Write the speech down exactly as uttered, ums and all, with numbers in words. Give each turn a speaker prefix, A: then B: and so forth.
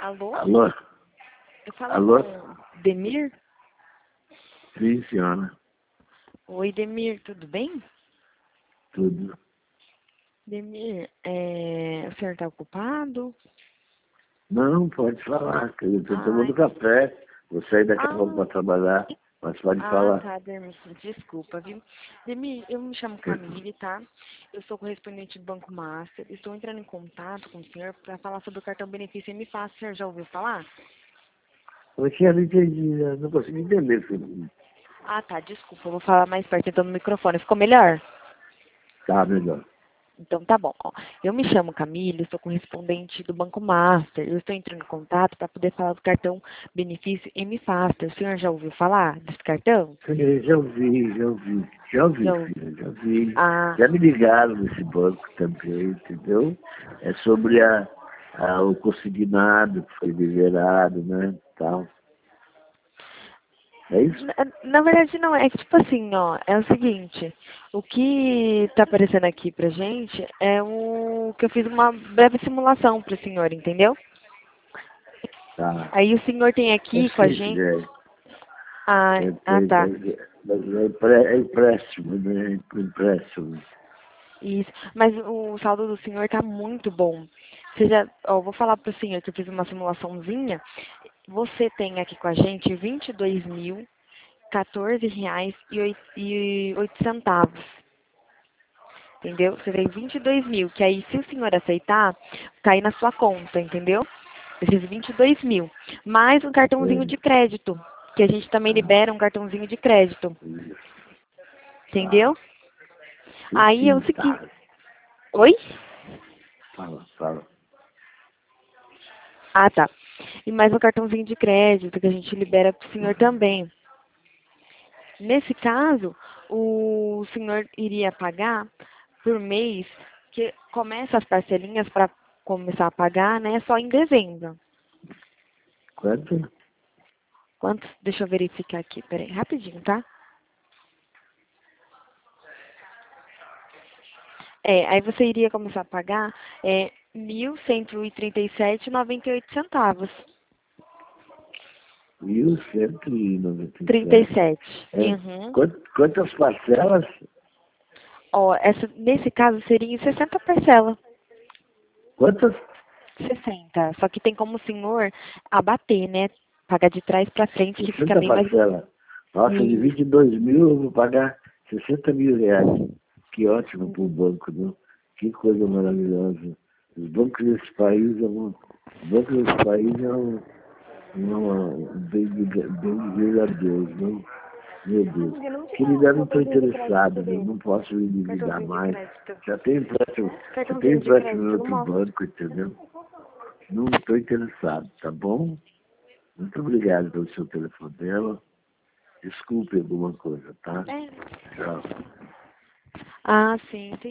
A: Alô?
B: Alô?
A: Eu falo
B: Alô?
A: com Demir?
B: Sim, senhora.
A: Oi, Demir, tudo bem?
B: Tudo.
A: Demir, é... o senhor está ocupado?
B: Não, pode falar, que eu estou tomando
A: Ai,
B: café. Vou sair daqui a pouco
A: ah,
B: para trabalhar, mas pode
A: ah,
B: falar.
A: tá, Demir, desculpa, viu? Demir, eu me chamo Camille, tá? Eu sou correspondente do Banco Master. Estou entrando em contato com o senhor para falar sobre o cartão benefício M Fácil. O senhor já ouviu falar?
B: Eu tinha não entendi, eu não consegui entender, filho.
A: Ah, tá, desculpa, eu vou falar mais perto então no microfone. Ficou melhor?
B: Tá, melhor.
A: Então tá bom. Ó. Eu me chamo Camila, sou correspondente do Banco Master. Eu estou entrando em contato para poder falar do cartão benefício M Faster. O senhor já ouviu falar desse cartão?
B: Sim, já ouvi, já ouvi. Já ouvi,
A: Já ouviu?
B: filha, já ouvi.
A: Ah,
B: Já me ligaram nesse banco também, entendeu? É sobre a, a, o consignado que foi liberado, né, tal. É isso?
A: na, na verdade não, é que tipo assim, ó, é o seguinte, o que tá aparecendo aqui pra gente é o que eu fiz uma breve simulação pro senhor, entendeu?
B: Tá.
A: Aí o senhor tem
B: Eu
A: aqui com a
B: sei,
A: gente.
B: filha.
A: Ah,
B: É, é,
A: ah tá.
B: é, é, empre- é empréstimo, né? Empréstimo.
A: Isso. Mas o saldo do senhor tá muito bom. Você já, ó, vou falar pro senhor que eu fiz uma simulaçãozinha. Você tem aqui com a gente vinte e dois mil, quatorze reais e oito e oito centavos. Entendeu? Você tem vinte e dois mil, que aí se o senhor aceitar, cai na sua conta, entendeu? Esses vinte e dois mil. Mais um cartãozinho
B: É.
A: de crédito, que a gente também
B: Ah,
A: libera um cartãozinho de crédito.
B: isso. Tá.
A: Entendeu?
B: Sim,
A: Aí é o
B: sim,
A: seguinte.
B: tá.
A: Oi?
B: Fala, fala.
A: Ah, tá. E mais um cartãozinho de crédito que a gente libera para o senhor também. Nesse caso, o senhor iria pagar por mês, que começa as parcelinhas para começar a pagar, né, só em dezembro.
B: Quanto?
A: Quantos? Deixa eu verificar aqui, peraí, rapidinho, tá? É, aí você iria começar a pagar é, mil cento e trinta e sete reais e noventa e oito centavos.
B: Mil cento e noventa e
A: trinta e
B: sete.
A: sete.
B: É.
A: Uhum.
B: Quant- Quantas parcelas?
A: Ó, essa, nesse caso seria em sessenta parcelas.
B: Quantas?
A: sessenta. Só que tem como o senhor abater, né? Pagar de trás para frente que fica
B: sessenta
A: bem mais.
B: parcelas. Nossa, de
A: Isso.
B: vinte e dois mil eu vou pagar sessenta mil reais. Que ótimo para o banco, não? Que coisa maravilhosa. Os bancos desse país é um, os bancos desse país é um, não, bem, de- bem de ver a Deus, não? Meu Deus.
A: Amiga, não te dá
B: Querida,
A: o
B: eu não estou
A: cartãozinho de
B: interessado,
A: crédito
B: eu
A: dele.
B: não posso me endividar
A: Cartãozinho de
B: mais.
A: crédito.
B: Já tem empréstimo, já tem
A: Cartãozinho de
B: empréstimo em
A: crédito, não
B: outro
A: mostra.
B: banco, entendeu? Não estou interessado, tá bom? Muito obrigado pelo seu telefonema. Desculpe alguma coisa, tá?
A: É.
B: Tchau.
A: Ah, sim,